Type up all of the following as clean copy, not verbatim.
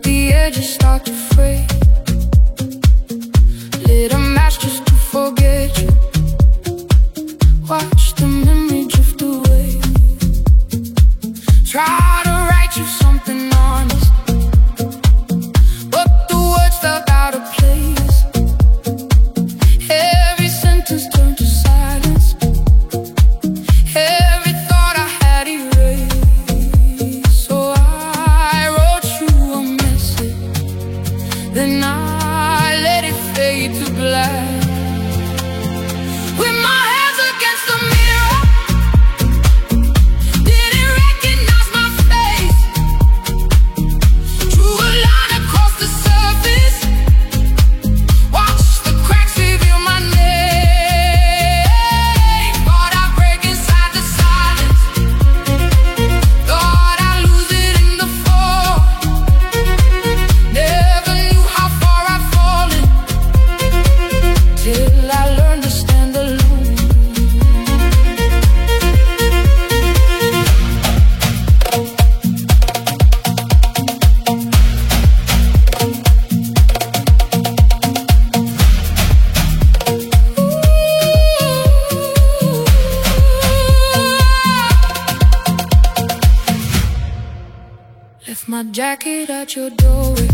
the edges start to fray. Lit a match just to forget you. Watch the memory drift away. Try to write you something honest, but the words felt out of place. Every sentence turned to silence. Every thought I had erased. So I wrote you a message, then I let it fade to black. With my hands against the mirror, didn't recognize my face. Drew a line across the surface. Watch the cracks reveal my name. Thought I'd break inside the silence. Thought I'd lose it in the fall. Never knew how far I'd fallen, till I learned to stand alone. Left my jacket at your doorway.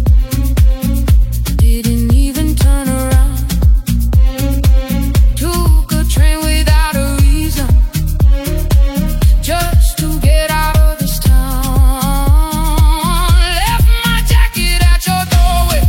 Didn't even turn around. Took a train without a reason, just to get out of this town. Left my jacket at your doorway.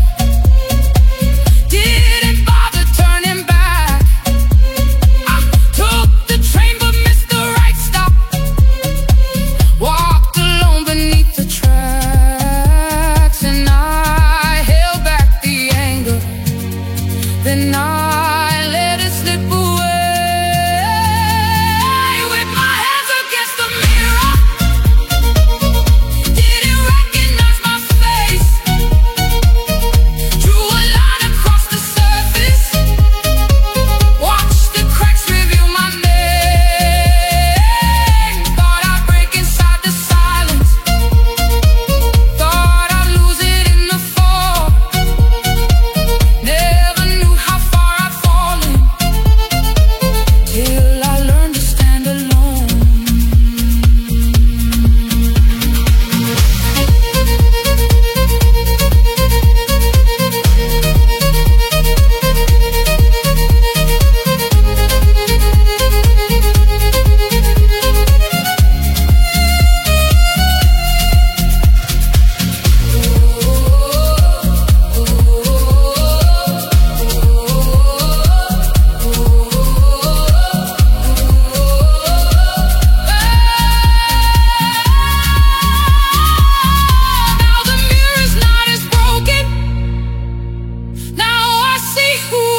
Didn't bother turning back. I took the train but missed the right stop. Walked alone beneath the tracks, and I held back the anger. Then I let it slip away. With my hands against the mirror, didn't recognize my face. Drew a line across the surface. Watched the cracks reveal my name. Thought I'd break inside the silence. Thought I'd lose it in the fall. Never knew how far I'd fallen, till I learned to stand alone. Now the mirror's not as broken. Now I see who